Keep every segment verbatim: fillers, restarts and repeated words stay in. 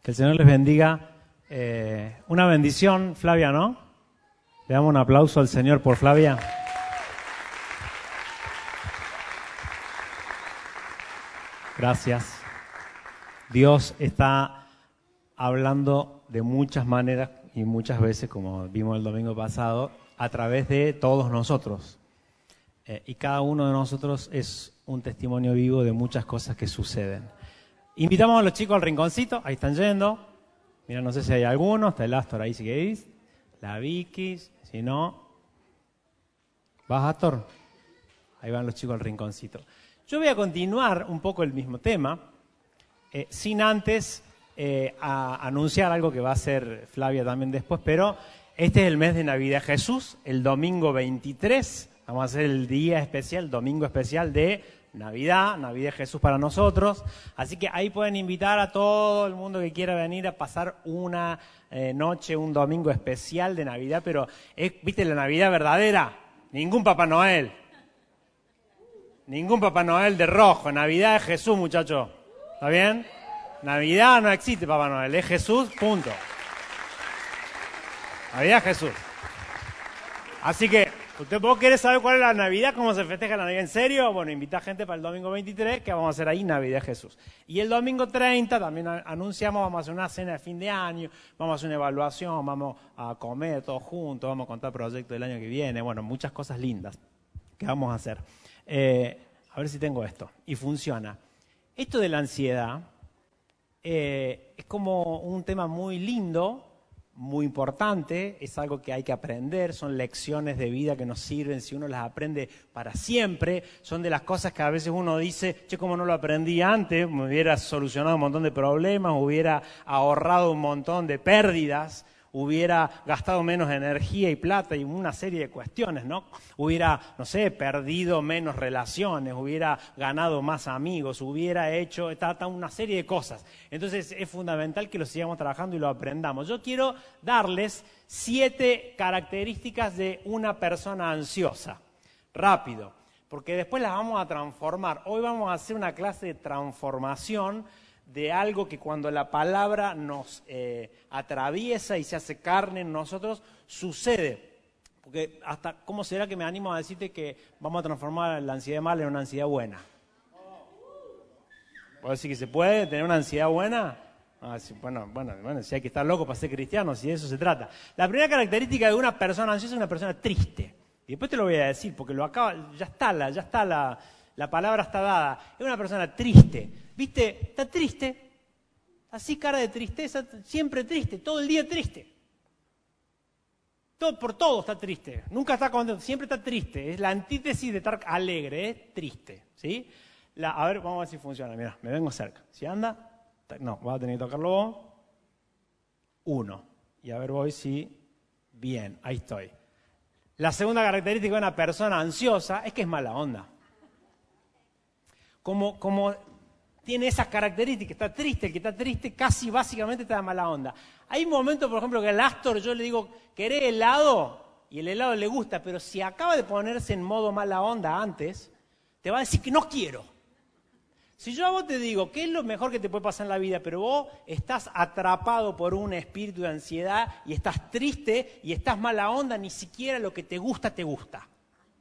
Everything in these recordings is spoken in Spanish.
Que el Señor les bendiga. Eh, una bendición, Flavia, ¿no? Le damos un aplauso al Señor por Flavia. Gracias. Dios está hablando de muchas maneras y muchas veces, como vimos el domingo pasado, a través de todos nosotros. Eh, y cada uno de nosotros es un testimonio vivo de muchas cosas que suceden. Invitamos a los chicos al rinconcito, ahí están yendo. Mira, no sé si hay alguno, está el Astor ahí si queréis, la Vicky, si no. ¿Vas, Astor? Ahí van los chicos al rinconcito. Yo voy a continuar un poco el mismo tema, eh, sin antes eh, a anunciar algo que va a hacer Flavia también después, pero este es el mes de Navidad Jesús, el domingo veintitrés, vamos a hacer el día especial, el domingo especial de Navidad, Navidad Jesús para nosotros, así que ahí pueden invitar a todo el mundo que quiera venir a pasar una eh, noche, un domingo especial de Navidad, pero es, ¿viste la Navidad verdadera? Ningún Papá Noel, ningún Papá Noel de rojo, Navidad es Jesús, muchachos, ¿está bien? Navidad no existe Papá Noel, es Jesús, punto. Navidad es Jesús. Así que, ¿usted vos querés saber cuál es la Navidad? ¿Cómo se festeja la Navidad? ¿En serio? Bueno, invita gente para el domingo veintitrés, que vamos a hacer ahí Navidad Jesús. Y el domingo treinta también anunciamos, vamos a hacer una cena de fin de año, vamos a hacer una evaluación, vamos a comer todos juntos, vamos a contar proyectos del año que viene, bueno, muchas cosas lindas que vamos a hacer. Eh, a ver si tengo esto. Y funciona. Esto de la ansiedad eh, es como un tema muy lindo, muy importante, es algo que hay que aprender, son lecciones de vida que nos sirven si uno las aprende para siempre, son de las cosas que a veces uno dice, che, como no lo aprendí antes, me hubiera solucionado un montón de problemas, hubiera ahorrado un montón de pérdidas, hubiera gastado menos energía y plata y una serie de cuestiones, ¿no? Hubiera, no sé, perdido menos relaciones, hubiera ganado más amigos, hubiera hecho una serie de cosas. Entonces es fundamental que lo sigamos trabajando y lo aprendamos. Yo quiero darles siete características de una persona ansiosa. Rápido, porque después las vamos a transformar. Hoy vamos a hacer una clase de transformación de algo que cuando la palabra nos eh, atraviesa y se hace carne en nosotros, sucede. Porque hasta, ¿cómo será que me animo a decirte que vamos a transformar la ansiedad mala en una ansiedad buena? ¿Puedo decir que se puede tener una ansiedad buena? Ah, sí, bueno, bueno, bueno, si hay que estar loco para ser cristiano, si de eso se trata. La primera característica de una persona ansiosa es una persona triste. Y después te lo voy a decir, porque lo acaba, ya está, la, ya está la, la palabra está dada. Es una persona triste. ¿Viste? Está triste, así cara de tristeza, siempre triste, todo el día triste. Todo, por todo está triste, nunca está contento, siempre está triste. Es la antítesis de estar alegre, es triste, ¿sí? La, a ver, vamos a ver si funciona, mirá, me vengo cerca. Si anda, no, vas a tener que tocarlo vos. Uno. Y a ver voy si, bien, ahí estoy. La segunda característica de una persona ansiosa es que es mala onda. Como, como tiene esas características, está triste, el que está triste casi básicamente está de mala onda. Hay un momento, por ejemplo, que al Astor yo le digo, ¿querés helado? Y el helado le gusta, pero si acaba de ponerse en modo mala onda antes, te va a decir que no quiero. Si yo a vos te digo, ¿qué es lo mejor que te puede pasar en la vida? Pero vos estás atrapado por un espíritu de ansiedad y estás triste y estás mala onda, ni siquiera lo que te gusta, te gusta.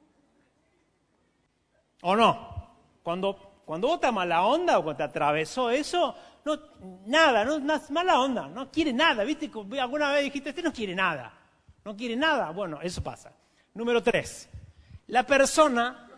¿O no? Cuando... Cuando vos estás mala onda o cuando te atravesó eso, no, nada, no, no, mala onda, no quiere nada, ¿viste? Alguna vez dijiste, este no quiere nada, no quiere nada, bueno, eso pasa. Número tres, la persona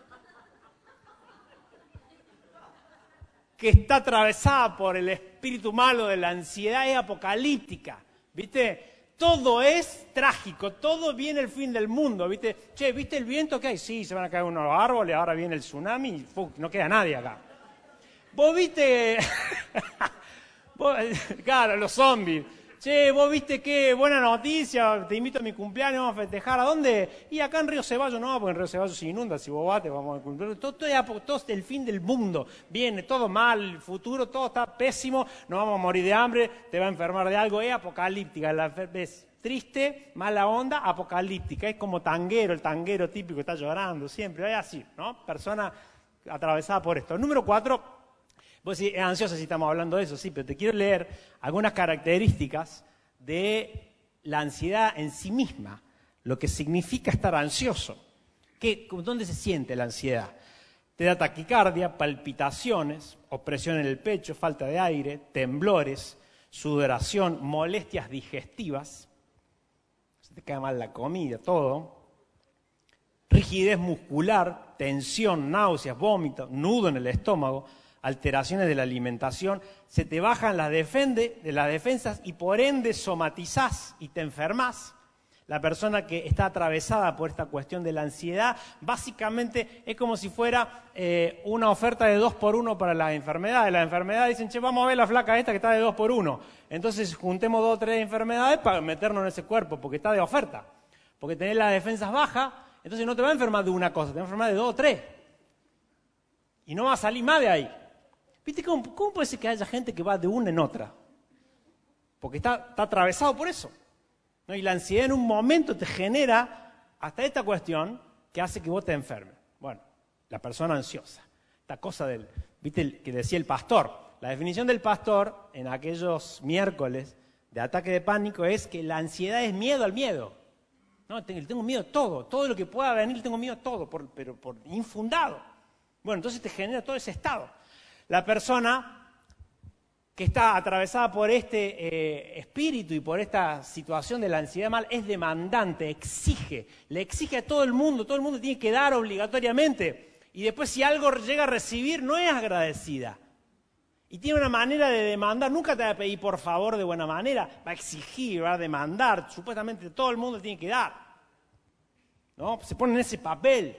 que está atravesada por el espíritu malo de la ansiedad es apocalíptica, ¿viste? Todo es trágico, todo viene el fin del mundo, ¿viste? Che, ¿viste el viento que hay? Sí, se van a caer unos árboles, ahora viene el tsunami y ¡pum! No queda nadie acá. ¿Vos viste? ¿Vos... Claro, los zombies. Che, ¿vos viste qué buena noticia? Te invito a mi cumpleaños, vamos a festejar. ¿A dónde? Y acá en Río Ceballos, no, porque en Río Ceballos se inunda, si vos vas te vamos a cumplir. Todo, todo, es, todo es el fin del mundo. Viene todo mal, el futuro, todo está pésimo, nos vamos a morir de hambre, te va a enfermar de algo. Es apocalíptica, la ves triste, mala onda, apocalíptica. Es como tanguero, el tanguero típico que está llorando siempre. Es así, ¿no? Persona atravesada por esto. Número cuatro, Vos decís, es ansiosa si estamos hablando de eso, sí, pero te quiero leer algunas características de la ansiedad en sí misma, lo que significa estar ansioso. ¿Qué, ¿Dónde se siente la ansiedad? Te da taquicardia, palpitaciones, opresión en el pecho, falta de aire, temblores, sudoración, molestias digestivas, se te cae mal la comida, todo, rigidez muscular, tensión, náuseas, vómitos, nudo en el estómago, alteraciones de la alimentación, se te bajan las, defende, de las defensas y por ende somatizás y te enfermas. La persona que está atravesada por esta cuestión de la ansiedad, básicamente es como si fuera eh, una oferta de dos por uno para las enfermedades. Las enfermedades dicen, che, vamos a ver la flaca esta que está de dos por uno. Entonces juntemos dos o tres enfermedades para meternos en ese cuerpo, porque está de oferta. Porque tenés las defensas bajas, entonces no te va a enfermar de una cosa, te va a enfermar de dos o tres. Y no va a salir más de ahí. ¿Viste cómo, cómo puede ser que haya gente que va de una en otra? Porque está, está atravesado por eso. ¿No? Y la ansiedad en un momento te genera hasta esta cuestión que hace que vos te enfermes. Bueno, la persona ansiosa. Esta cosa del, ¿viste el, que decía el pastor? La definición del pastor en aquellos miércoles de ataque de pánico es que la ansiedad es miedo al miedo. No, tengo miedo a todo, todo lo que pueda venir, tengo miedo a todo, por, pero por infundado. Bueno, entonces te genera todo ese estado. La persona que está atravesada por este eh, espíritu y por esta situación de la ansiedad mal es demandante, exige, le exige a todo el mundo, todo el mundo tiene que dar obligatoriamente. Y después si algo llega a recibir no es agradecida. Y tiene una manera de demandar, nunca te va a pedir por favor de buena manera, va a exigir, va a demandar, supuestamente todo el mundo tiene que dar. ¿No? Se pone en ese papel,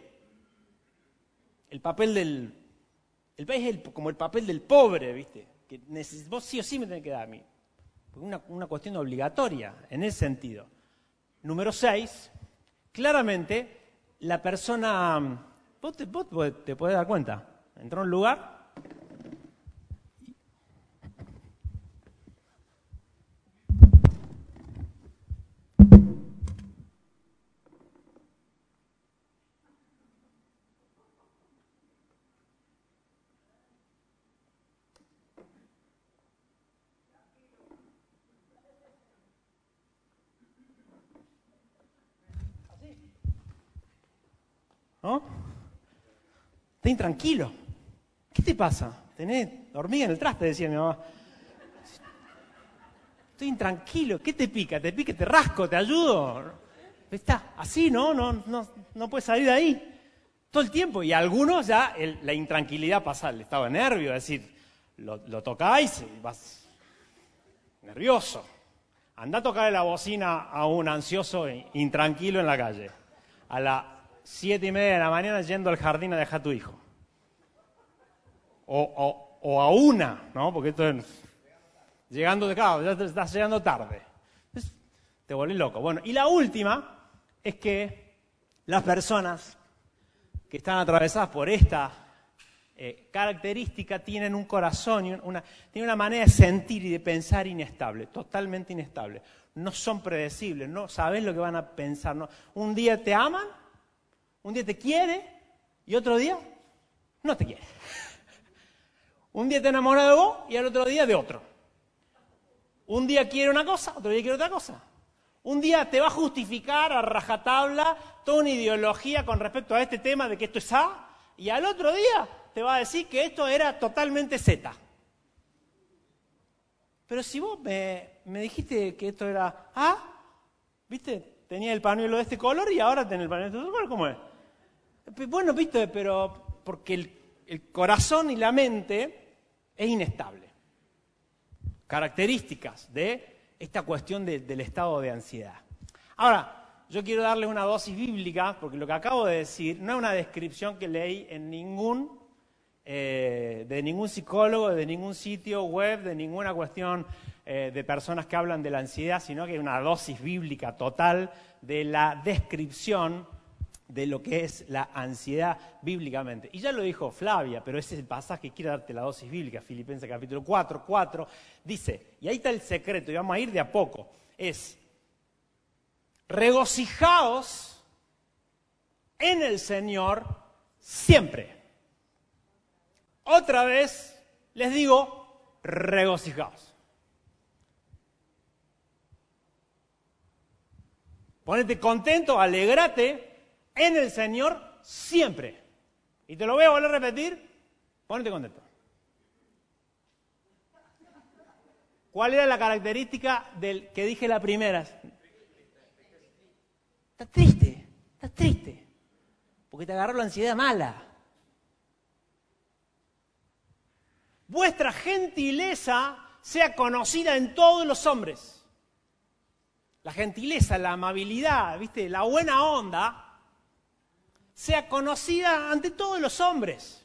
el papel del... El país es el, como el papel del pobre, ¿viste? Que neces, vos sí o sí me tenés que dar a mí. Porque una, una cuestión obligatoria, en ese sentido. Número seis, claramente, la persona... Vos te, vos te podés dar cuenta. Entró a un lugar... ¿No? Estás intranquilo. ¿Qué te pasa? Tenés hormiga en el traste, decía mi mamá. Estoy intranquilo. ¿Qué te pica? ¿Te pica? ¿Te rasco? ¿Te ayudo? Está así, ¿no? No, no, no puedes salir de ahí. Todo el tiempo. Y a algunos ya el, la intranquilidad pasa al estado de nervio. Es decir, lo, lo tocáis y vas nervioso. Andá a tocarle la bocina a un ansioso e intranquilo en la calle. A la siete y media de la mañana yendo al jardín a dejar a tu hijo. O, o, o a una, ¿no? Porque esto es llegando de claro, ya te estás llegando tarde. Entonces, te volvés loco. Bueno, y la última es que las personas que están atravesadas por esta eh, característica tienen un corazón, y una, tienen una manera de sentir y de pensar inestable, totalmente inestable. No son predecibles, no sabes lo que van a pensar. No. Un día te aman, un día te quiere y otro día no te quiere. Un día te enamora de vos y al otro día de otro. Un día quiere una cosa, otro día quiere otra cosa. Un día te va a justificar a rajatabla toda una ideología con respecto a este tema de que esto es A y al otro día te va a decir que esto era totalmente Z. Pero si vos me, me dijiste que esto era A, ¿viste? Tenía el pañuelo de este color y ahora tenés el pañuelo de este color, ¿cómo es? Bueno, viste, pero porque el, el corazón y la mente es inestable. Características de esta cuestión de, del estado de ansiedad. Ahora, yo quiero darles una dosis bíblica, porque lo que acabo de decir no es una descripción que leí en ningún, eh, de ningún psicólogo, de ningún sitio web, de ninguna cuestión eh, de personas que hablan de la ansiedad, sino que es una dosis bíblica total de la descripción de lo que es la ansiedad bíblicamente. Y ya lo dijo Flavia, pero ese es el pasaje que quiere darte la dosis bíblica, Filipenses capítulo cuatro, cuatro, dice, y ahí está el secreto, y vamos a ir de a poco, es, regocijaos en el Señor siempre. Otra vez, les digo, regocijaos. Ponete contento, alegrate en el Señor siempre. Y te lo voy a volver a repetir, ponete contento. ¿Cuál era la característica del que dije la primera? Estás triste, estás triste, porque te agarró la ansiedad mala. Vuestra gentileza sea conocida en todos los hombres. La gentileza, la amabilidad, ¿viste? La buena onda sea conocida ante todos los hombres.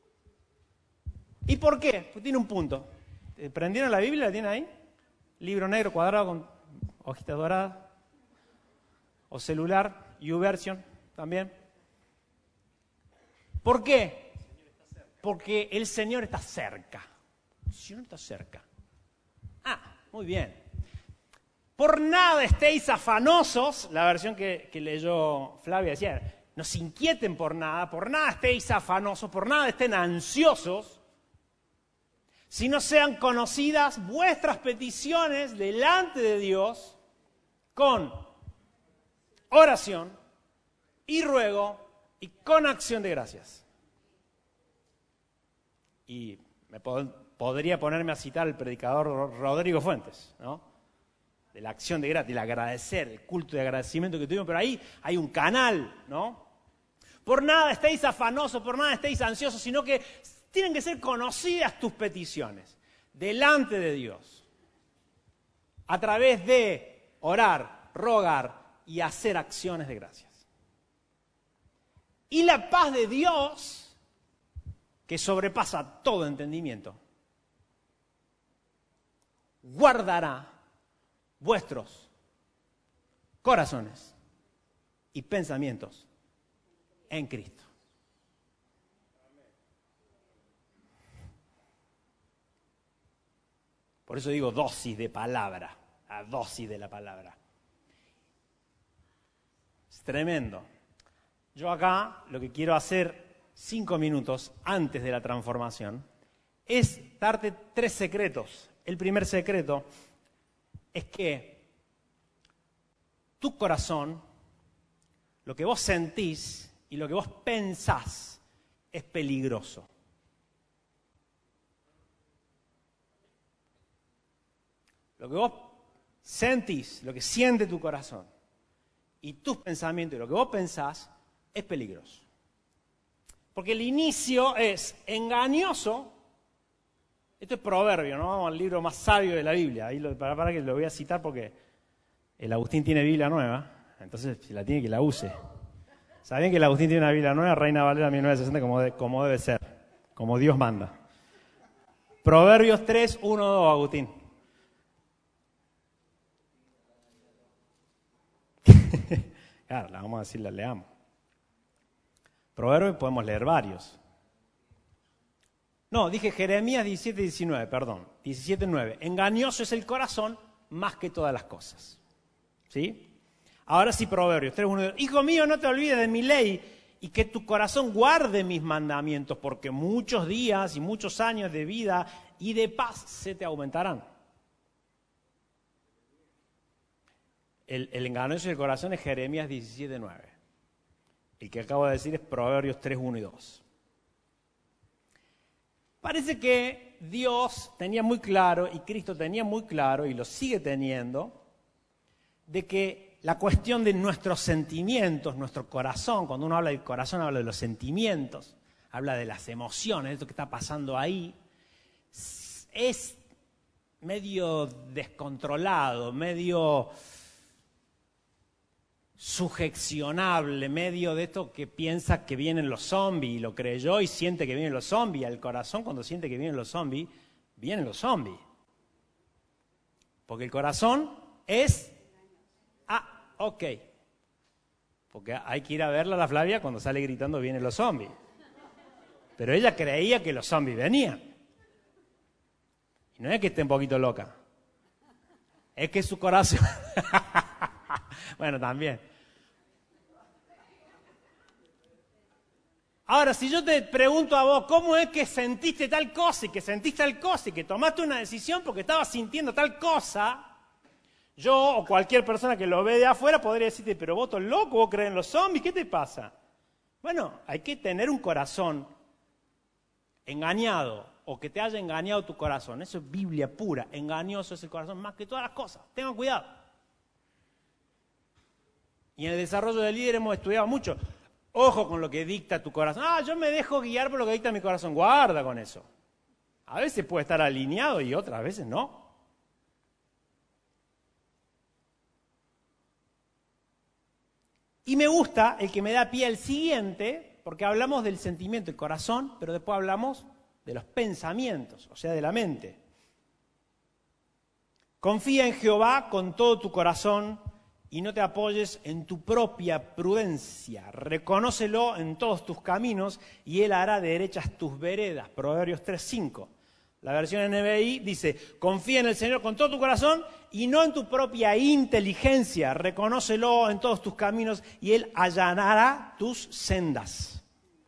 ¿Y por qué? Porque tiene un punto. ¿Prendieron la Biblia? ¿La tienen ahí? Libro negro cuadrado con hojitas doradas. O celular, YouVersion también. ¿Por qué? Porque el Señor está cerca. El Señor está cerca. Ah, muy bien. Por nada estéis afanosos, la versión que, que leyó Flavia decía, no se inquieten por nada, por nada estéis afanosos, por nada estén ansiosos, si no sean conocidas vuestras peticiones delante de Dios con oración y ruego y con acción de gracias. Y me pod- podría ponerme a citar al predicador Rodrigo Fuentes, ¿no? De la acción de gracias, del agradecer, el culto de agradecimiento que tuvimos, pero ahí hay un canal, ¿no? Por nada estéis afanosos, por nada estéis ansiosos, sino que tienen que ser conocidas tus peticiones delante de Dios, a través de orar, rogar y hacer acciones de gracias. Y la paz de Dios, que sobrepasa todo entendimiento, guardará vuestros corazones y pensamientos en Cristo. Por eso digo dosis de palabra, la dosis de la palabra. Es tremendo. Yo acá lo que quiero hacer cinco minutos antes de la transformación es darte tres secretos. El primer secreto es que tu corazón, lo que vos sentís y lo que vos pensás es peligroso. Lo que vos sentís, lo que siente tu corazón y tus pensamientos y lo que vos pensás es peligroso. Porque el inicio es engañoso. Esto es Proverbio, ¿no? Vamos al libro más sabio de la Biblia. Ahí lo, para, para que lo voy a citar porque el Agustín tiene Biblia nueva, entonces si la tiene que la use. ¿Sabían que el Agustín tiene una Biblia nueva, Reina Valera mil novecientos sesenta, como, de, como debe ser, como Dios manda? Proverbios tres, uno, dos, Agustín. Claro, la vamos a decir, la leamos. Proverbios podemos leer varios. No, dije Jeremías diecisiete, diecinueve, perdón. diecisiete, nueve. Engañoso es el corazón más que todas las cosas. ¿Sí? Ahora sí, Proverbios tres, uno, dos. Hijo mío, no te olvides de mi ley y que tu corazón guarde mis mandamientos, porque muchos días y muchos años de vida y de paz se te aumentarán. El, el engañoso del corazón es Jeremías diecisiete, nueve. El que acabo de decir es Proverbios tres, uno y dos. Parece que Dios tenía muy claro, y Cristo tenía muy claro, y lo sigue teniendo, de que la cuestión de nuestros sentimientos, nuestro corazón, cuando uno habla del corazón, habla de los sentimientos, habla de las emociones, de esto que está pasando ahí, es medio descontrolado, medio sugestionable, medio de esto que piensa que vienen los zombies y lo creyó y siente que vienen los zombies. Al corazón, cuando siente que vienen los zombies, vienen los zombies. Porque el corazón es... Ah, ok. Porque hay que ir a verla a la Flavia cuando sale gritando vienen los zombies. Pero ella creía que los zombies venían. Y no es que esté un poquito loca. Es que su corazón... Bueno, también. Ahora, si yo te pregunto a vos, ¿cómo es que sentiste tal cosa y que sentiste tal cosa y que tomaste una decisión porque estabas sintiendo tal cosa? Yo o cualquier persona que lo ve de afuera podría decirte, pero vos sos loco, vos crees en los zombies, ¿qué te pasa? Bueno, hay que tener un corazón engañado o que te haya engañado tu corazón. Eso es Biblia pura, engañoso es el corazón más que todas las cosas. Tengan cuidado. Y en el desarrollo del líder hemos estudiado mucho. Ojo con lo que dicta tu corazón. Ah, yo me dejo guiar por lo que dicta mi corazón. Guarda con eso. A veces puede estar alineado y otras veces no. Y me gusta el que me da pie al siguiente, porque hablamos del sentimiento, el corazón, pero después hablamos de los pensamientos, o sea, de la mente. Confía en Jehová con todo tu corazón y no te apoyes en tu propia prudencia. Reconócelo en todos tus caminos y Él hará derechas tus veredas. Proverbios tres cinco. La versión N B I dice, confía en el Señor con todo tu corazón y no en tu propia inteligencia. Reconócelo en todos tus caminos y Él allanará tus sendas.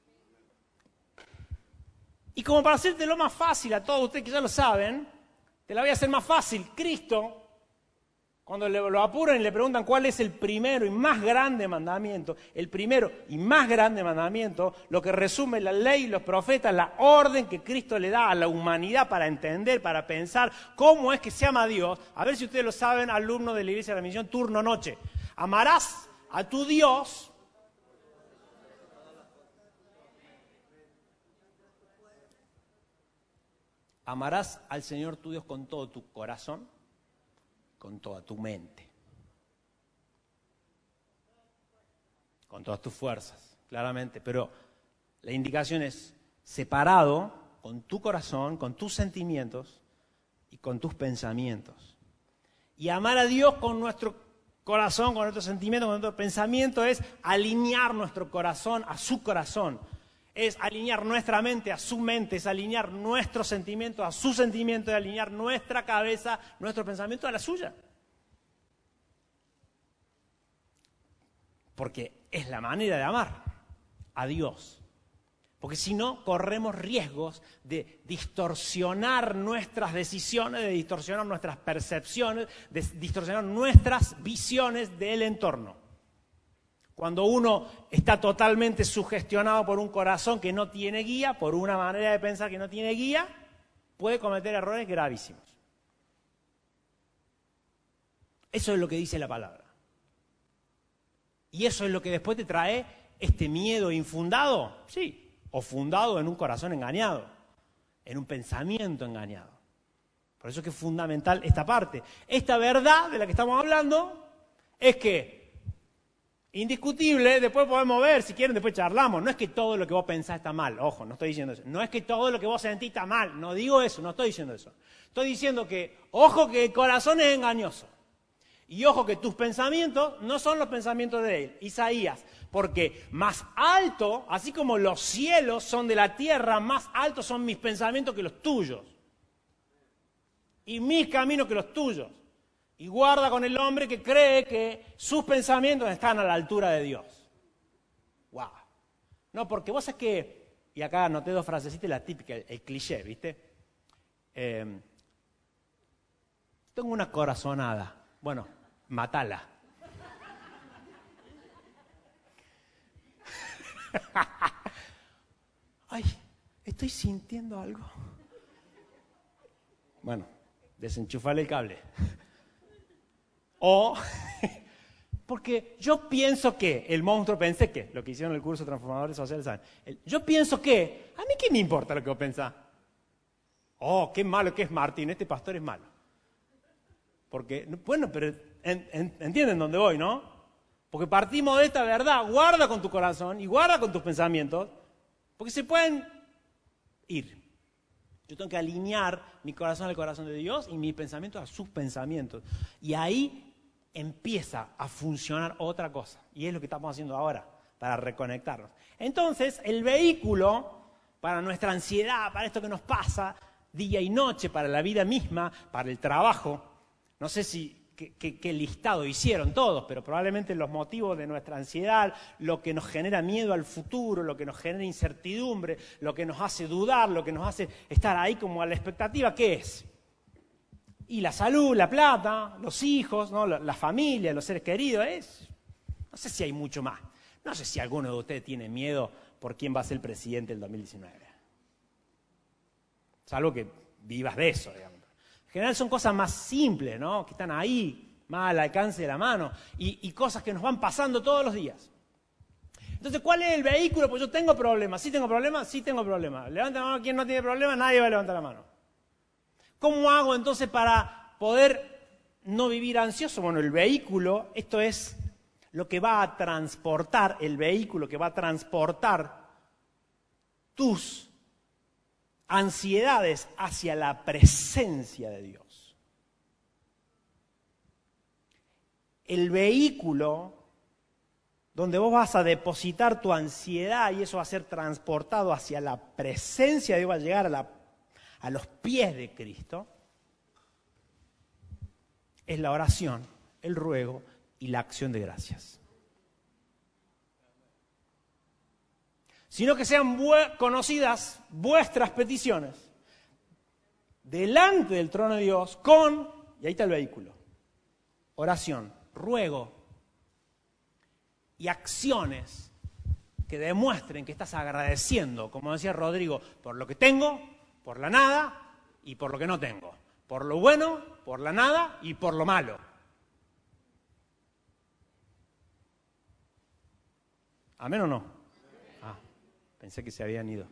Y como para hacértelo más fácil a todos ustedes que ya lo saben, te la voy a hacer más fácil. Cristo, cuando lo apuran y le preguntan cuál es el primero y más grande mandamiento, el primero y más grande mandamiento, lo que resume la ley y los profetas, la orden que Cristo le da a la humanidad para entender, para pensar cómo es que se ama a Dios. A ver si ustedes lo saben, alumnos de la Iglesia de la Misión, turno noche. Amarás a tu Dios amarás al Señor tu Dios con todo tu corazón, con toda tu mente, con todas tus fuerzas, claramente. Pero la indicación es separado con tu corazón, con tus sentimientos y con tus pensamientos. Y amar a Dios con nuestro corazón, con nuestros sentimientos, con nuestro pensamiento es alinear nuestro corazón a su corazón. Es alinear nuestra mente a su mente, es alinear nuestros sentimientos a su sentimiento, es alinear nuestra cabeza, nuestro pensamiento a la suya. Porque es la manera de amar a Dios. Porque si no, corremos riesgos de distorsionar nuestras decisiones, de distorsionar nuestras percepciones, de distorsionar nuestras visiones del entorno. Cuando uno está totalmente sugestionado por un corazón que no tiene guía, por una manera de pensar que no tiene guía, puede cometer errores gravísimos. Eso es lo que dice la palabra. ¿Y eso es lo que después te trae este miedo infundado? Sí, o fundado en un corazón engañado, en un pensamiento engañado. Por eso es que es fundamental esta parte. Esta verdad de la que estamos hablando es que indiscutible, después podemos ver, si quieren, después charlamos. No es que todo lo que vos pensás está mal, ojo, no estoy diciendo eso. No es que todo lo que vos sentís está mal, no digo eso, no estoy diciendo eso. Estoy diciendo que, ojo que el corazón es engañoso. Y ojo que tus pensamientos no son los pensamientos de él, Isaías. Porque más alto, así como los cielos son de la tierra, más altos son mis pensamientos que los tuyos. Y mis caminos que los tuyos. Y guarda con el hombre que cree que sus pensamientos están a la altura de Dios. ¡Wow! No, porque vos sabés que, y acá anoté dos frasecitas, la típica, el, el cliché, ¿viste? Eh, tengo una corazonada. Bueno, matala. Ay, estoy sintiendo algo. Bueno, desenchufale el cable. O, porque yo pienso que, el monstruo pensé que, lo que hicieron en el curso de Transformadores Sociales, ¿saben? El, yo pienso que, ¿a mí qué me importa lo que vos pensás? Oh, qué malo que es Martín, este pastor es malo. Porque, bueno, pero en, en, entienden dónde voy, ¿no? Porque partimos de esta verdad, guarda con tu corazón y guarda con tus pensamientos, porque se pueden ir. Yo tengo que alinear mi corazón al corazón de Dios y mis pensamientos a sus pensamientos. Y ahí empieza a funcionar otra cosa. Y es lo que estamos haciendo ahora, para reconectarnos. Entonces, el vehículo para nuestra ansiedad, para esto que nos pasa día y noche, para la vida misma, para el trabajo. No sé si qué, qué, qué listado hicieron todos, pero probablemente los motivos de nuestra ansiedad, lo que nos genera miedo al futuro, lo que nos genera incertidumbre, lo que nos hace dudar, lo que nos hace estar ahí como a la expectativa, ¿qué es? Y la salud, la plata, los hijos, ¿no? la, la familia, los seres queridos, es... no sé si hay mucho más. No sé si alguno de ustedes tiene miedo por quién va a ser el presidente del dos mil diecinueve. Salvo que vivas de eso, digamos. En general son cosas más simples, ¿no? Que están ahí, más al alcance de la mano, y, y cosas que nos van pasando todos los días. Entonces, ¿cuál es el vehículo? Pues yo tengo problemas. ¿Sí tengo problemas? Sí tengo problemas. Levanta la mano quien no tiene problemas, nadie va a levantar la mano. ¿Cómo hago entonces para poder no vivir ansioso? Bueno, el vehículo, esto es lo que va a transportar, el vehículo que va a transportar tus ansiedades hacia la presencia de Dios. El vehículo donde vos vas a depositar tu ansiedad y eso va a ser transportado hacia la presencia de Dios, va a llegar a, la, a los pies de Cristo, es la oración, el ruego y la acción de gracias. Sino que sean bu- conocidas vuestras peticiones delante del trono de Dios con, y ahí está el vehículo, oración, ruego y acciones que demuestren que estás agradeciendo, como decía Rodrigo, por lo que tengo, por la nada y por lo que no tengo, por lo bueno, por la nada y por lo malo. ¿Amén o no? Pensé que se habían ido.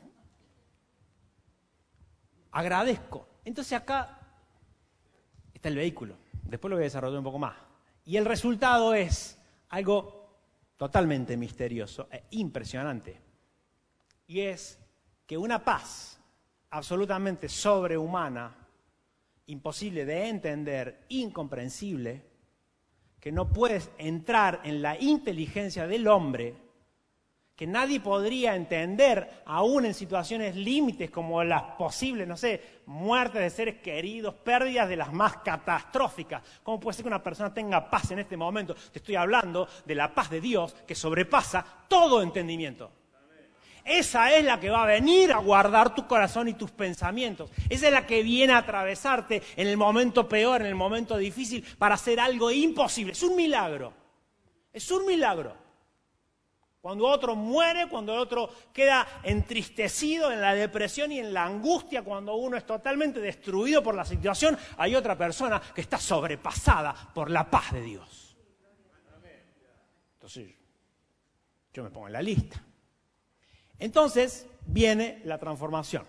Agradezco. Entonces acá está el vehículo. Después lo voy a desarrollar un poco más. Y el resultado es algo totalmente misterioso e impresionante. Y es que una paz absolutamente sobrehumana, imposible de entender, incomprensible, que no puedes entrar en la inteligencia del hombre, que nadie podría entender, aún en situaciones límites como las posibles, no sé, muertes de seres queridos, pérdidas de las más catastróficas. ¿Cómo puede ser que una persona tenga paz en este momento? Te estoy hablando de la paz de Dios que sobrepasa todo entendimiento. Esa es la que va a venir a guardar tu corazón y tus pensamientos. Esa es la que viene a atravesarte en el momento peor, en el momento difícil, para hacer algo imposible. Es un milagro. Es un milagro. Cuando otro muere, cuando el otro queda entristecido en la depresión y en la angustia, cuando uno es totalmente destruido por la situación, hay otra persona que está sobrepasada por la paz de Dios. Entonces, yo me pongo en la lista. Entonces, viene la transformación.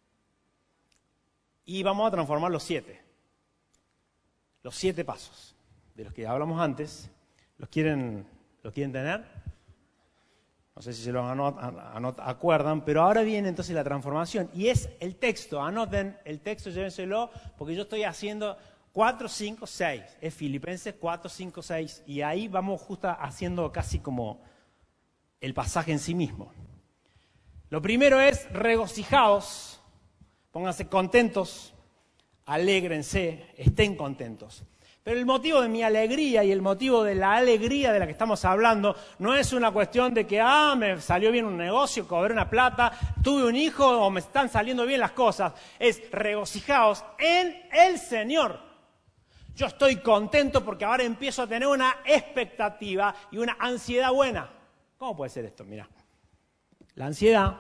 Y vamos a transformar los siete. Los siete pasos de los que hablamos antes. ¿Los quieren, los quieren tener? No sé si se lo anot, anot, acuerdan, pero ahora viene entonces la transformación. Y es el texto, anoten el texto, llévenselo, porque yo estoy haciendo cuatro, cinco, seis. Es Filipenses cuatro, cinco, seis. Y ahí vamos justo haciendo casi como el pasaje en sí mismo. Lo primero es regocijaos, pónganse contentos, alégrense, estén contentos. Pero el motivo de mi alegría y el motivo de la alegría de la que estamos hablando no es una cuestión de que, ah, me salió bien un negocio, cobré una plata, tuve un hijo o me están saliendo bien las cosas. Es regocijaos en el Señor. Yo estoy contento porque ahora empiezo a tener una expectativa y una ansiedad buena. ¿Cómo puede ser esto? Mirá. La ansiedad,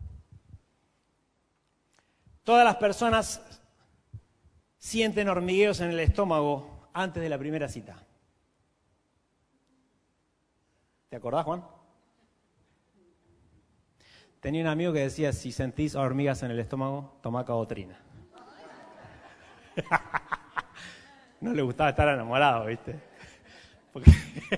todas las personas sienten hormigueos en el estómago antes de la primera cita. ¿Te acordás, Juan? Tenía un amigo que decía, si sentís hormigas en el estómago, tomá cabotrina. No le gustaba estar enamorado, ¿viste? Porque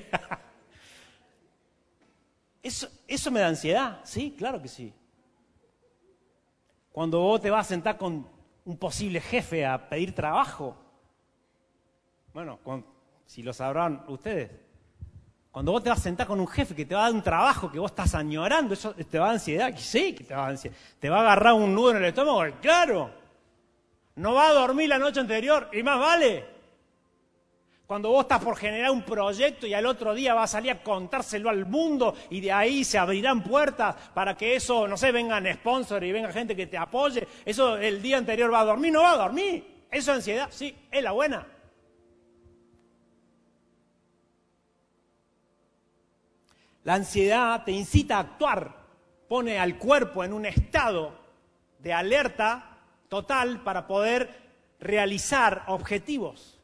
eso, eso me da ansiedad, sí, claro que sí. Cuando vos te vas a sentar con un posible jefe a pedir trabajo, bueno, con, si lo sabrán ustedes, cuando vos te vas a sentar con un jefe que te va a dar un trabajo que vos estás añorando, ¿eso te va a dar ansiedad? Sí, que te va a dar ansiedad. ¿Te va a agarrar un nudo en el estómago? ¡Claro! No va a dormir la noche anterior, y más vale. Cuando vos estás por generar un proyecto y al otro día vas a salir a contárselo al mundo y de ahí se abrirán puertas para que eso, no sé, vengan sponsors y venga gente que te apoye, eso el día anterior va a dormir, no va a dormir. ¿Eso es ansiedad? Sí, es la buena. La ansiedad te incita a actuar, pone al cuerpo en un estado de alerta total para poder realizar objetivos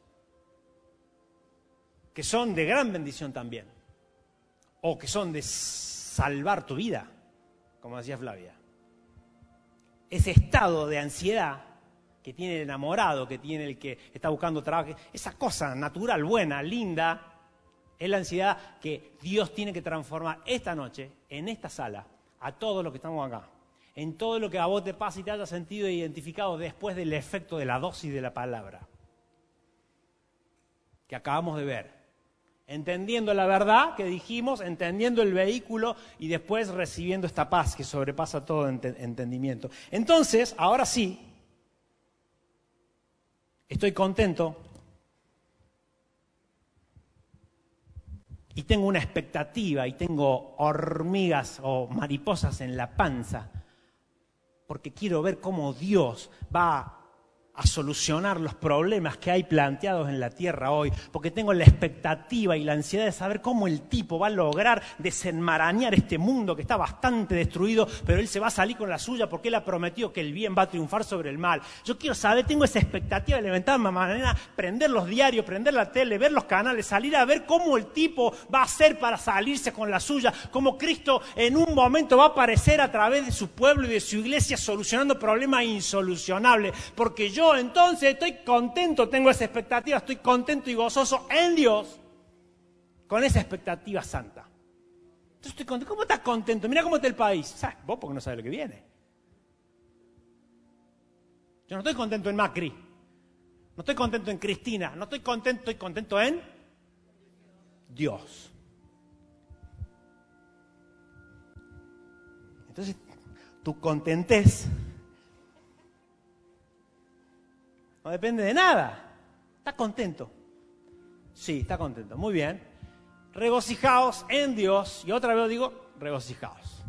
que son de gran bendición también, o que son de salvar tu vida, como decía Flavia. Ese estado de ansiedad que tiene el enamorado, que tiene el que está buscando trabajo, esa cosa natural, buena, linda, es la ansiedad que Dios tiene que transformar esta noche, en esta sala, a todos los que estamos acá, en todo lo que a vos te pasa y te haya sentido identificado después del efecto de la dosis de la palabra que acabamos de ver. Entendiendo la verdad que dijimos, entendiendo el vehículo y después recibiendo esta paz que sobrepasa todo ent- entendimiento. Entonces, ahora sí, estoy contento y tengo una expectativa y tengo hormigas o mariposas en la panza porque quiero ver cómo Dios va a solucionar los problemas que hay planteados en la tierra hoy, porque tengo la expectativa y la ansiedad de saber cómo el tipo va a lograr desenmarañar este mundo que está bastante destruido, pero él se va a salir con la suya porque él ha prometido que el bien va a triunfar sobre el mal. Yo quiero saber, tengo esa expectativa de levantarme mañana, prender los diarios, prender la tele, ver los canales, salir a ver cómo el tipo va a hacer para salirse con la suya, cómo Cristo en un momento va a aparecer a través de su pueblo y de su iglesia solucionando problemas insolucionables, porque yo entonces estoy contento, tengo esa expectativa, estoy contento y gozoso en Dios con esa expectativa santa. Entonces estoy contento. ¿Cómo estás contento? Mira cómo está el país. ¿Sabes? Vos porque no sabes lo que viene. Yo no estoy contento en Macri, no estoy contento en Cristina, no estoy contento, estoy contento en Dios. Entonces, tu contentez no depende de nada. ¿Estás contento? Sí, está contento. Muy bien. Regocijaos en Dios. Y otra vez digo, regocijaos.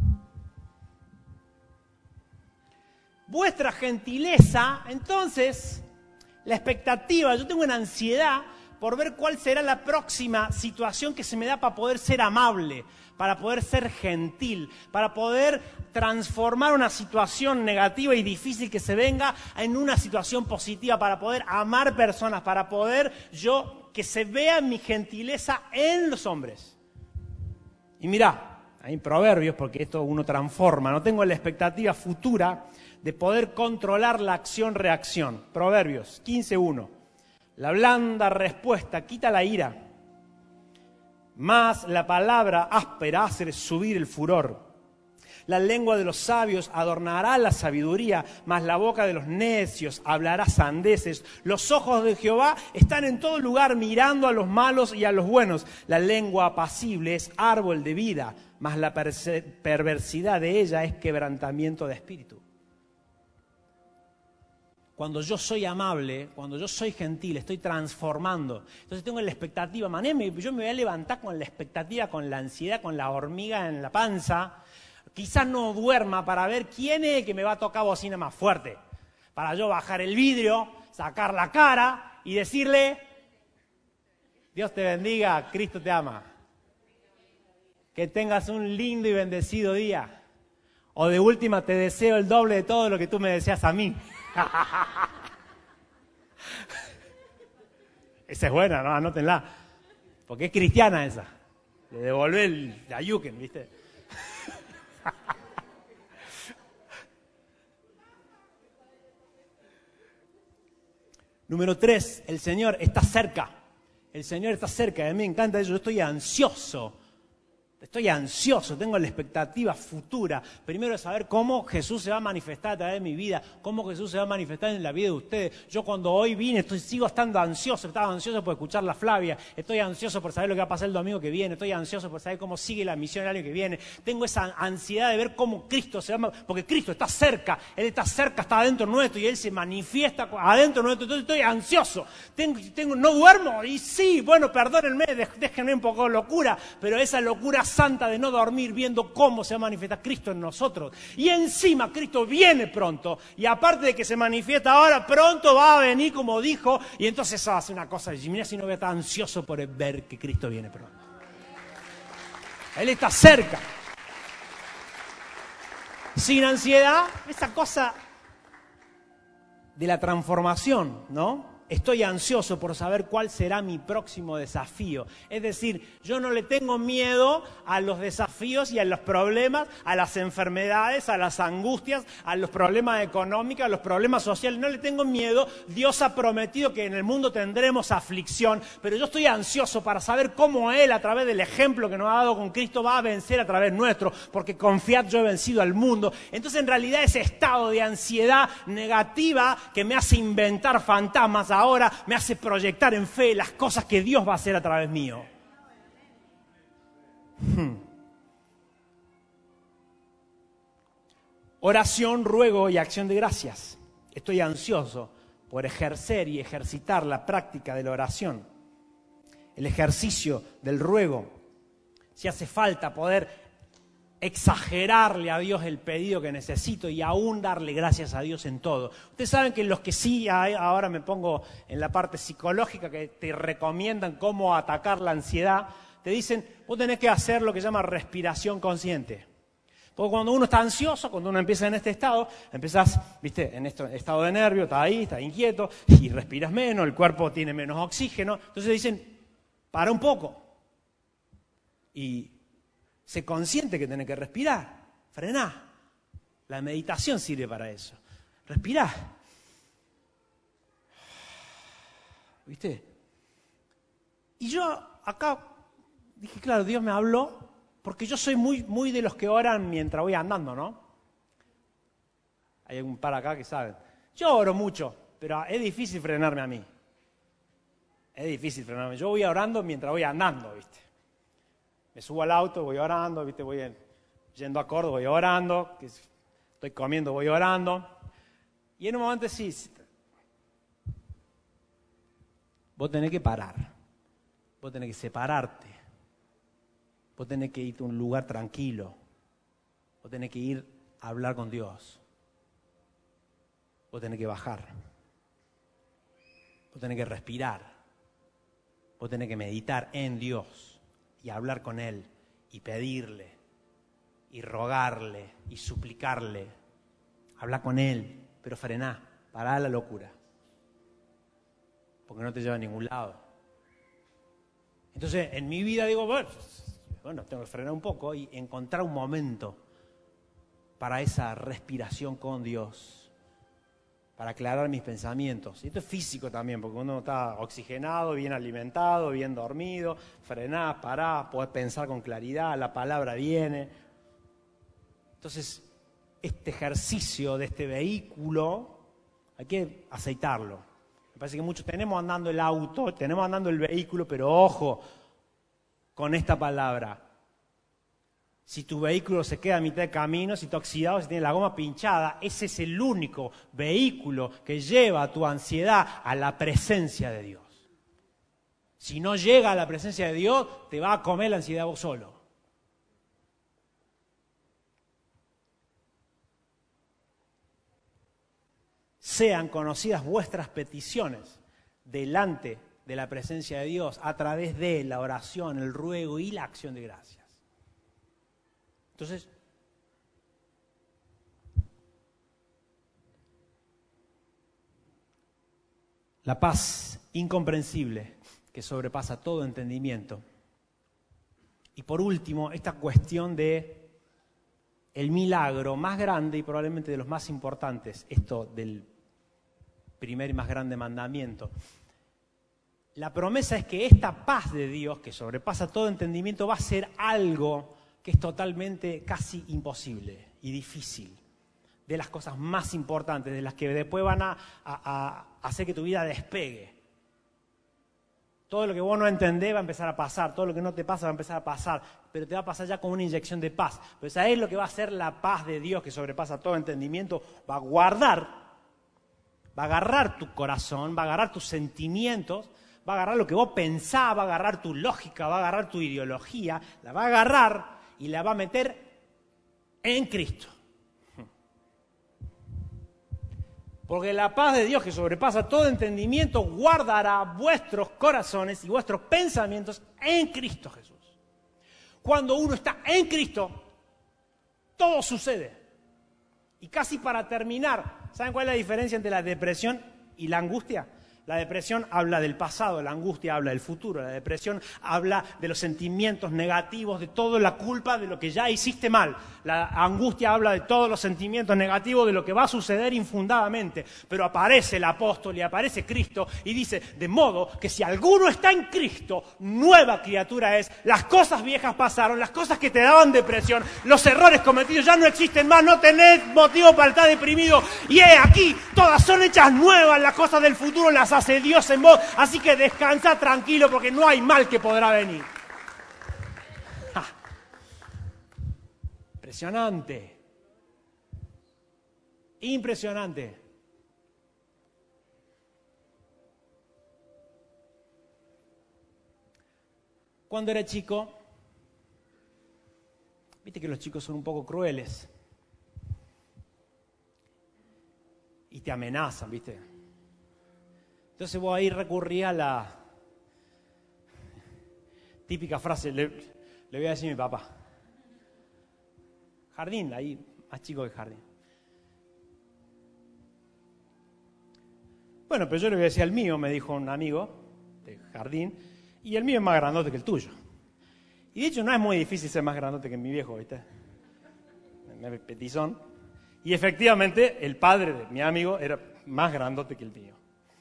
Vuestra gentileza, entonces, la expectativa, yo tengo una ansiedad por ver cuál será la próxima situación que se me da para poder ser amable, para poder ser gentil, para poder transformar una situación negativa y difícil que se venga en una situación positiva, para poder amar personas, para poder yo, que se vea mi gentileza en los hombres. Y mirá, hay proverbios, porque esto uno transforma, no tengo la expectativa futura de poder controlar la acción-reacción. Proverbios quince uno. La blanda respuesta quita la ira, mas la palabra áspera hace subir el furor. La lengua de los sabios adornará la sabiduría, mas la boca de los necios hablará sandeces. Los ojos de Jehová están en todo lugar mirando a los malos y a los buenos. La lengua apacible es árbol de vida, mas la perversidad de ella es quebrantamiento de espíritu. Cuando yo soy amable, cuando yo soy gentil, estoy transformando. Entonces tengo la expectativa, mané, yo me voy a levantar con la expectativa, con la ansiedad, con la hormiga en la panza. Quizás no duerma para ver quién es el que me va a tocar bocina más fuerte. Para yo bajar el vidrio, sacar la cara y decirle, Dios te bendiga, Cristo te ama. Que tengas un lindo y bendecido día. O de última te deseo el doble de todo lo que tú me deseas a mí. Esa es buena, ¿no? Anótenla. Porque es cristiana esa. Le devolvé el ayuken, ¿viste? Número tres, el Señor está cerca. El Señor está cerca. A mí me encanta eso. Yo estoy ansioso Estoy ansioso, tengo la expectativa futura. Primero de saber cómo Jesús se va a manifestar a través de mi vida, cómo Jesús se va a manifestar en la vida de ustedes. Yo cuando hoy vine estoy, sigo estando ansioso, estaba ansioso por escuchar la Flavia, estoy ansioso por saber lo que va a pasar el domingo que viene, estoy ansioso por saber cómo sigue la misión el año que viene. Tengo esa ansiedad de ver cómo Cristo se va, porque Cristo está cerca, Él está cerca, está adentro nuestro y Él se manifiesta adentro nuestro. Entonces estoy ansioso, tengo, tengo, no duermo y sí, bueno, perdónenme, déjenme un poco de locura, pero esa locura santa de no dormir viendo cómo se manifiesta Cristo en nosotros. Y encima Cristo viene pronto, y aparte de que se manifiesta ahora, pronto va a venir como dijo, y entonces eso hace una cosa, y mira si no voy a estar ansioso por ver que Cristo viene pronto. Él está cerca. Sin ansiedad, esa cosa de la transformación, ¿no? Estoy ansioso por saber cuál será mi próximo desafío. Es decir, yo no le tengo miedo a los desafíos y a los problemas, a las enfermedades, a las angustias, a los problemas económicos, a los problemas sociales. No le tengo miedo. Dios ha prometido que en el mundo tendremos aflicción, pero yo estoy ansioso para saber cómo Él, a través del ejemplo que nos ha dado con Cristo, va a vencer a través nuestro, porque confiad, yo he vencido al mundo. Entonces, en realidad, ese estado de ansiedad negativa que me hace inventar fantasmas ahora me hace proyectar en fe las cosas que Dios va a hacer a través mío. Hmm. Oración, ruego y acción de gracias. Estoy ansioso por ejercer y ejercitar la práctica de la oración, el ejercicio del ruego. Si hace falta poder exagerarle a Dios el pedido que necesito y aún darle gracias a Dios en todo. Ustedes saben que los que sí, ahora me pongo en la parte psicológica, que te recomiendan cómo atacar la ansiedad, te dicen, vos tenés que hacer lo que se llama respiración consciente. Porque cuando uno está ansioso, cuando uno empieza en este estado, empezás, viste, en este estado de nervio, estás ahí, estás inquieto, y respiras menos, el cuerpo tiene menos oxígeno. Entonces dicen, para un poco. Y sé consciente que tenés que respirar, frená. La meditación sirve para eso. Respirá. ¿Viste? Y yo acá dije, claro, Dios me habló, porque yo soy muy, muy de los que oran mientras voy andando, ¿no? Hay un par acá que saben. Yo oro mucho, pero es difícil frenarme a mí. Es difícil frenarme. Yo voy orando mientras voy andando, ¿viste? Me subo al auto, voy orando, ¿viste? Voy en, yendo a Córdoba, voy orando, que estoy comiendo, voy orando. Y en un momento sí, vos tenés que parar, vos tenés que separarte, vos tenés que irte a un lugar tranquilo, vos tenés que ir a hablar con Dios, vos tenés que bajar, vos tenés que respirar, vos tenés que meditar en Dios. Y hablar con Él, y pedirle, y rogarle, y suplicarle. Habla con Él, pero frená, pará la locura. Porque no te lleva a ningún lado. Entonces, en mi vida digo, bueno, bueno, tengo que frenar un poco y encontrar un momento para esa respiración con Dios, para aclarar mis pensamientos. Y esto es físico también, porque uno está oxigenado, bien alimentado, bien dormido, frenás, parás, podés pensar con claridad, la palabra viene. Entonces, este ejercicio de este vehículo hay que aceitarlo. Me parece que muchos tenemos andando el auto, tenemos andando el vehículo, pero ojo con esta palabra. Si tu vehículo se queda a mitad de camino, si está oxidado, si tiene la goma pinchada, ese es el único vehículo que lleva a tu ansiedad a la presencia de Dios. Si no llega a la presencia de Dios, te va a comer la ansiedad vos solo. Sean conocidas vuestras peticiones delante de la presencia de Dios a través de la oración, el ruego y la acción de gracias. Entonces, la paz incomprensible que sobrepasa todo entendimiento. Y por último, esta cuestión de el milagro más grande y probablemente de los más importantes, esto del primer y más grande mandamiento. La promesa es que esta paz de Dios, que sobrepasa todo entendimiento, va a ser algo que es totalmente casi imposible y difícil, de las cosas más importantes, de las que después van a, a, a hacer que tu vida despegue. Todo lo que vos no entendés va a empezar a pasar, todo lo que no te pasa va a empezar a pasar, pero te va a pasar ya con una inyección de paz. Pero ¿sabés lo que va a hacer la paz de Dios que sobrepasa todo entendimiento? Va a guardar, va a agarrar tu corazón, va a agarrar tus sentimientos, va a agarrar lo que vos pensás, va a agarrar tu lógica, va a agarrar tu ideología, la va a agarrar y la va a meter en Cristo. Porque la paz de Dios que sobrepasa todo entendimiento guardará vuestros corazones y vuestros pensamientos en Cristo Jesús. Cuando uno está en Cristo, todo sucede. Y casi para terminar, ¿saben cuál es la diferencia entre la depresión y la angustia? La depresión habla del pasado, la angustia habla del futuro, la depresión habla de los sentimientos negativos, de toda la culpa de lo que ya hiciste mal. La angustia habla de todos los sentimientos negativos de lo que va a suceder infundadamente. Pero aparece el apóstol y aparece Cristo y dice, de modo que si alguno está en Cristo, nueva criatura es. Las cosas viejas pasaron, las cosas que te daban depresión, los errores cometidos ya no existen más, no tenés motivo para estar deprimido. Y he aquí, todas son hechas nuevas, las cosas del futuro las hace Dios en vos, así que descansa tranquilo porque no hay mal que podrá venir. ¡Ja! Impresionante. Impresionante. Cuando era chico, viste que los chicos son un poco crueles y te amenazan, viste. Entonces vos ahí recurría a la típica frase, le, le voy a decir a mi papá. Jardín, ahí, más chico que jardín. Bueno, pero yo le voy a decir al mío, me dijo un amigo de jardín, y el mío es más grandote que el tuyo. Y de hecho no es muy difícil ser más grandote que mi viejo, ¿viste? Es petizón. Y efectivamente el padre de mi amigo era más grandote que el mío.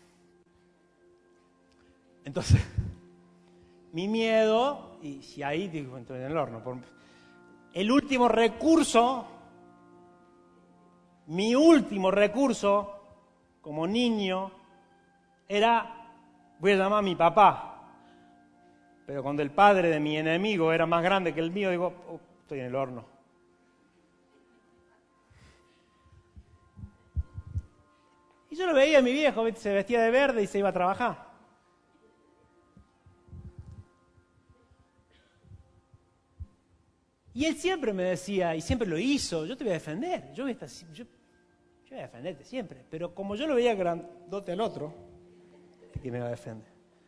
Entonces, mi miedo, y si ahí digo, entonces en el horno, por, el último recurso, mi último recurso como niño era, voy a llamar a mi papá, pero cuando el padre de mi enemigo era más grande que el mío, digo, oh, estoy en el horno. Y yo lo veía a mi viejo, se vestía de verde y se iba a trabajar. Y él siempre me decía, y siempre lo hizo, yo te voy a defender, yo voy a, estar, yo, yo voy a defenderte siempre. Pero como yo lo veía grandote al otro, ¿quién me va a defender?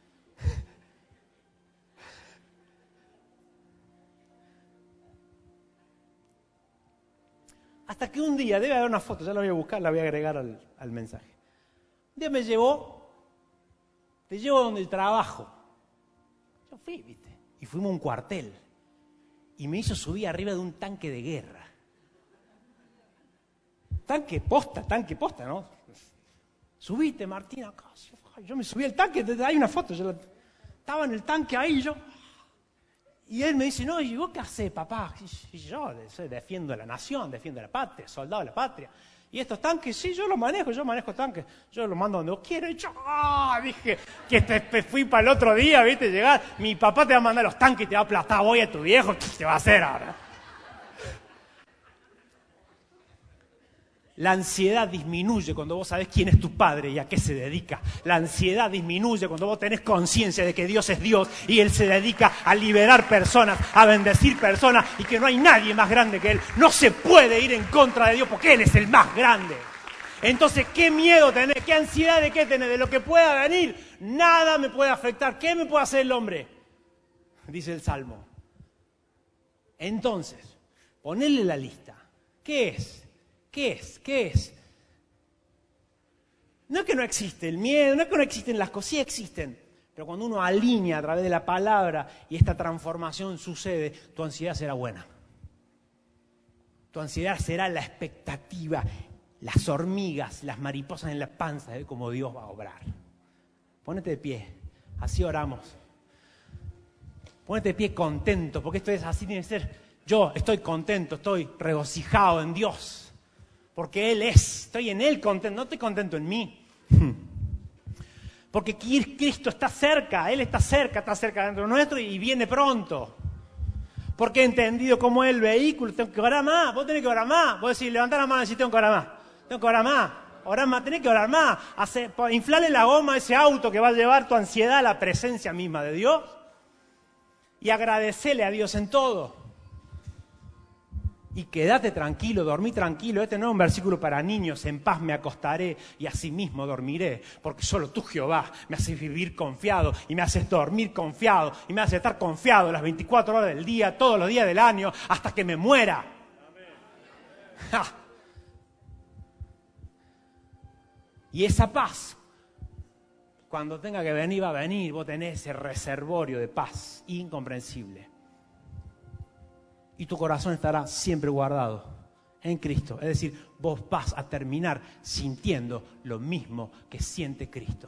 Hasta que un día, debe haber una foto, ya la voy a buscar, la voy a agregar al, al mensaje. Un día me llevó, te llevo donde el trabajo. Yo fui, viste, y fuimos a un cuartel. Y me hizo subir arriba de un tanque de guerra. Tanque posta, tanque posta, ¿no? Subite, Martín, acá. Yo me subí al tanque, hay una foto. Yo la, estaba en el tanque ahí, yo. Y él me dice, no, ¿y vos qué hacés, papá? Y yo defiendo la nación, defiendo la patria, soldado de la patria. Y estos tanques, sí, yo los manejo, yo manejo tanques. Yo los mando donde vos quieras. Y yo, ah, dije, que te, te fui para el otro día, ¿viste? Llegar, mi papá te va a mandar los tanques y te va a aplastar. Voy a tu viejo, ¿qué te va a hacer ahora? La ansiedad disminuye cuando vos sabés quién es tu padre y a qué se dedica. La ansiedad disminuye cuando vos tenés conciencia de que Dios es Dios y Él se dedica a liberar personas, a bendecir personas y que no hay nadie más grande que Él. No se puede ir en contra de Dios porque Él es el más grande. Entonces, ¿qué miedo tenés? ¿Qué ansiedad de qué tenés? De lo que pueda venir. Nada me puede afectar. ¿Qué me puede hacer el hombre? Dice el Salmo. Entonces, ponele la lista. ¿Qué es? ¿Qué es? ¿Qué es? No es que no existe el miedo, no es que no existen las cosas, sí existen. Pero cuando uno alinea a través de la palabra y esta transformación sucede, tu ansiedad será buena. Tu ansiedad será la expectativa, las hormigas, las mariposas en la panza de cómo Dios va a obrar. Pónete de pie, así oramos. Ponete de pie contento, porque esto es así, tiene que ser. Yo estoy contento, estoy regocijado en Dios, porque Él es, estoy en Él contento, no estoy contento en mí. Porque Cristo está cerca, Él está cerca, está cerca dentro nuestro y viene pronto. Porque he entendido cómo es el vehículo, tengo que orar más, vos tenés que orar más. Vos decís, levantá la mano y decís, tengo que orar más, tengo que orar más, orar más, tenés que orar más. Hacer, inflarle la goma a ese auto que va a llevar tu ansiedad a la presencia misma de Dios y agradecerle a Dios en todo. Y quédate tranquilo, dormí tranquilo. Este no es un versículo para niños. En paz me acostaré y asimismo dormiré. Porque solo tú, Jehová, me haces vivir confiado y me haces dormir confiado y me haces estar confiado las veinticuatro horas del día, todos los días del año, hasta que me muera. ¡Ja! Y esa paz, cuando tenga que venir, va a venir. Vos tenés ese reservorio de paz incomprensible. Y tu corazón estará siempre guardado en Cristo. Es decir, vos vas a terminar sintiendo lo mismo que siente Cristo.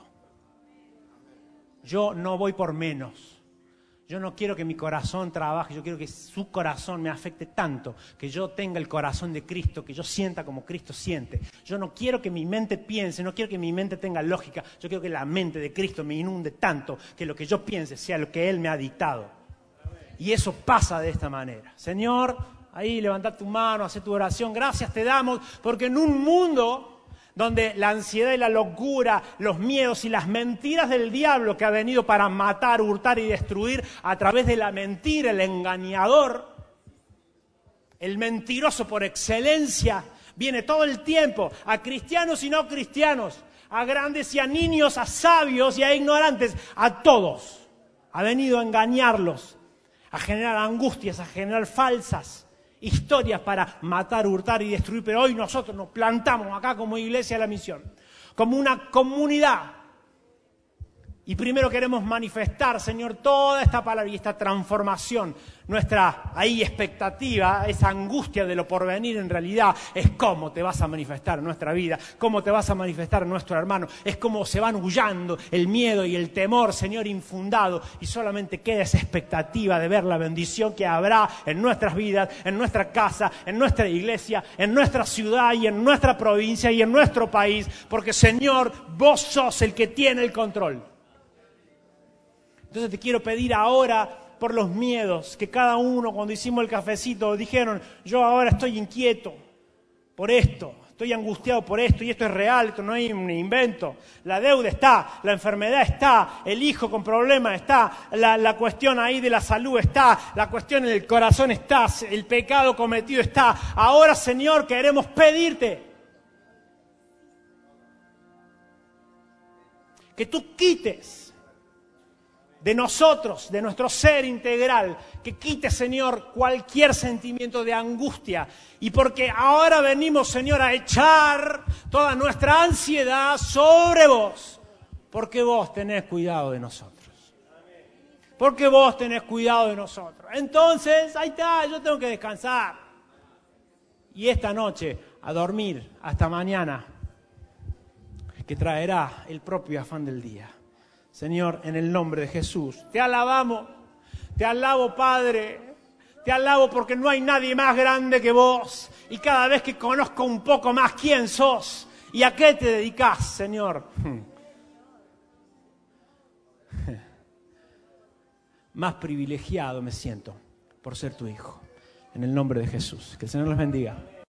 Yo no voy por menos. Yo no quiero que mi corazón trabaje, yo quiero que su corazón me afecte tanto, que yo tenga el corazón de Cristo, que yo sienta como Cristo siente. Yo no quiero que mi mente piense, no quiero que mi mente tenga lógica, yo quiero que la mente de Cristo me inunde tanto, que lo que yo piense sea lo que Él me ha dictado. Y eso pasa de esta manera. Señor, ahí levanta tu mano, haz tu oración. Gracias te damos, porque en un mundo donde la ansiedad y la locura, los miedos y las mentiras del diablo que ha venido para matar, hurtar y destruir a través de la mentira, el engañador, el mentiroso por excelencia, viene todo el tiempo a cristianos y no cristianos, a grandes y a niños, a sabios y a ignorantes, a todos. Ha venido a engañarlos, a generar angustias, a generar falsas historias para matar, hurtar y destruir. Pero hoy nosotros nos plantamos acá como Iglesia de la Misión, como una comunidad. Y primero queremos manifestar, Señor, toda esta palabra y esta transformación. Nuestra ahí expectativa, esa angustia de lo porvenir en realidad es cómo te vas a manifestar en nuestra vida, cómo te vas a manifestar en nuestro hermano. Es cómo se van huyendo el miedo y el temor, Señor, infundado. Y solamente queda esa expectativa de ver la bendición que habrá en nuestras vidas, en nuestra casa, en nuestra iglesia, en nuestra ciudad y en nuestra provincia y en nuestro país. Porque, Señor, vos sos el que tiene el control. Entonces te quiero pedir ahora por los miedos que cada uno cuando hicimos el cafecito dijeron, yo ahora estoy inquieto por esto, estoy angustiado por esto y esto es real, esto no es un invento. La deuda está, la enfermedad está, el hijo con problemas está, la, la cuestión ahí de la salud está, la cuestión del corazón está, el pecado cometido está. Ahora, Señor, queremos pedirte que tú quites de nosotros, de nuestro ser integral, que quite, Señor, cualquier sentimiento de angustia. Y porque ahora venimos, Señor, a echar toda nuestra ansiedad sobre vos, porque vos tenés cuidado de nosotros. Porque vos tenés cuidado de nosotros. Entonces, ahí está, yo tengo que descansar. Y esta noche, a dormir hasta mañana, que traerá el propio afán del día. Señor, en el nombre de Jesús, te alabamos, te alabo, Padre, te alabo porque no hay nadie más grande que vos. Y cada vez que conozco un poco más quién sos y a qué te dedicás, Señor, más privilegiado me siento por ser tu hijo. En el nombre de Jesús, que el Señor los bendiga.